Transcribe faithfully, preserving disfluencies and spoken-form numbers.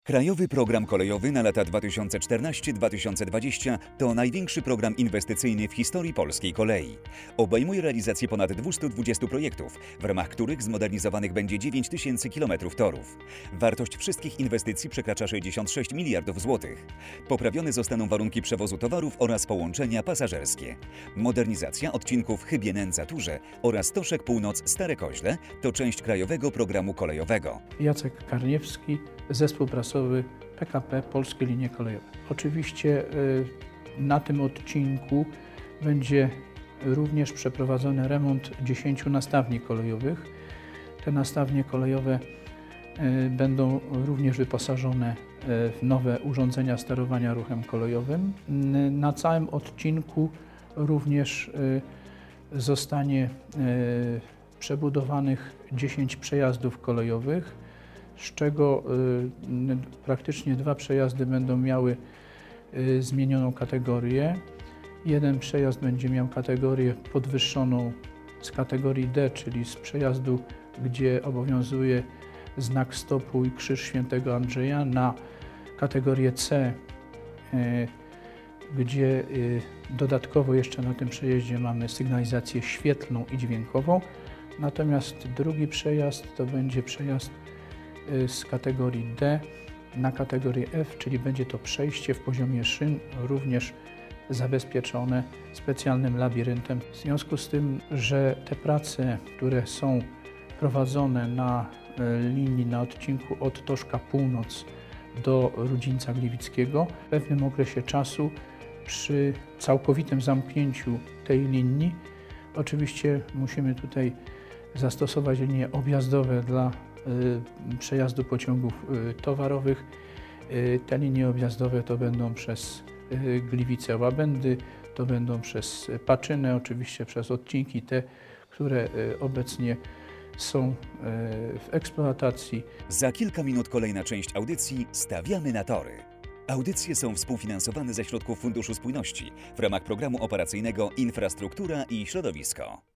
Krajowy Program Kolejowy na lata dwa tysiące czternasty do dwa tysiące dwudziestego to największy program inwestycyjny w historii polskiej kolei. Obejmuje realizację ponad dwieście dwadzieścia projektów, w ramach których zmodernizowanych będzie dziewięć tysięcy kilometrów torów. Wartość wszystkich inwestycji przekracza sześćdziesiąt sześć miliardów złotych. Poprawione zostaną warunki przewozu towarów oraz połączenia pasażerskie. Modernizacja odcinków Chybie-Nędza-Turze oraz Stoszek Północ-Stare Koźle to część Krajowego Programu Kolejowego. Jacek Karniewski, zespół prasowy P K P Polskie Linie Kolejowe. Oczywiście na tym odcinku będzie również przeprowadzony remont dziesięciu nastawni kolejowych. Te nastawnie kolejowe będą również wyposażone w nowe urządzenia sterowania ruchem kolejowym. Na całym odcinku również zostanie przebudowanych dziesięć przejazdów kolejowych, z czego praktycznie dwa przejazdy będą miały zmienioną kategorię. Jeden przejazd będzie miał kategorię podwyższoną z kategorii D, czyli z przejazdu, gdzie obowiązuje znak stopu i krzyż Świętego Andrzeja, na kategorię C, gdzie dodatkowo jeszcze na tym przejeździe mamy sygnalizację świetlną i dźwiękową. Natomiast drugi przejazd to będzie przejazd z kategorii D na kategorię F, czyli będzie to przejście w poziomie szyn, również zabezpieczone specjalnym labiryntem. W związku z tym, że te prace, które są prowadzone na linii, na odcinku od Toszka Północ do Rudzińca Gliwickiego, w pewnym okresie czasu przy całkowitym zamknięciu tej linii, oczywiście musimy tutaj zastosować linie objazdowe dla przejazdu pociągów towarowych. Te linie objazdowe to będą przez Gliwice-Łabędy, to będą przez Paczynę, oczywiście przez odcinki te, które obecnie są w eksploatacji. Za kilka minut kolejna część audycji Stawiamy na tory. Audycje są współfinansowane ze środków Funduszu Spójności w ramach Programu Operacyjnego Infrastruktura i Środowisko.